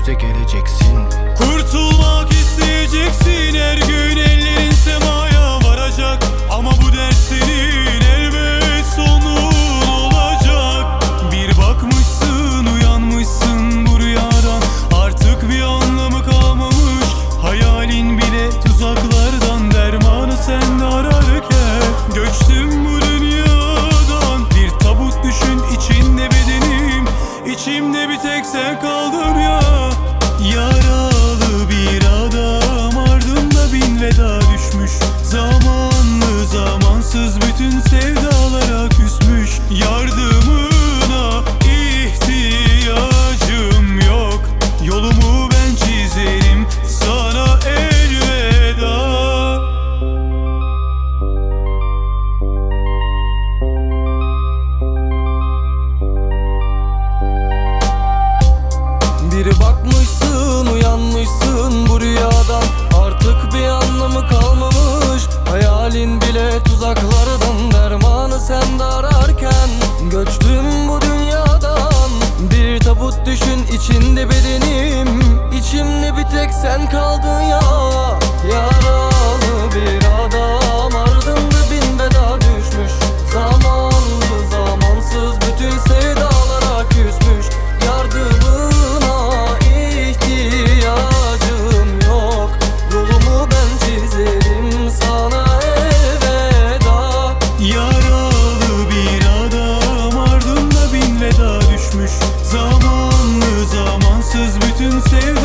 yüze geleceksin. Kurtulmak isteyeceksin, her gün ellerin semaya varacak. Ama bu dert senin elbet sonun olacak. Bir bakmışsın, uyanmışsın bu rüyadan, artık bir anlamı kalmamış. Hayalin bile tuzaklardan, dermanı sende ararken göçtüm bu dünyadan. Bir tabut düşün, içinde bedenim, içimde bir tek sen kaldın ya. Yaralı bir adam, ardında bin veda düşmüş. Zamanlı zamansız bütün sevdalara küsmüş. Yardımına ihtiyacım yok, yolumu ben çizerim, sana elveda. Bir bakmışsın, uyanmışsın bu rüyadan, artık bir anlamı kalmamış. Hayalin bile tuzaklardan, dermanı sende ararken göçtüm bu dünyadan. Bir tabut düşün, içinde bedenim, içimde bir tek sen kaldın ya. Yaralı bir adam, ardında bin veda düşmüş. Zamanlı zamansız bütün sevdalara küsmüş. Yardımına ihtiyacım yok, yolumu ben çizerim, sana elveda. Yaralı bir adam, ardında bin veda düşmüş. Zamanlı zamansız bütün sevdalara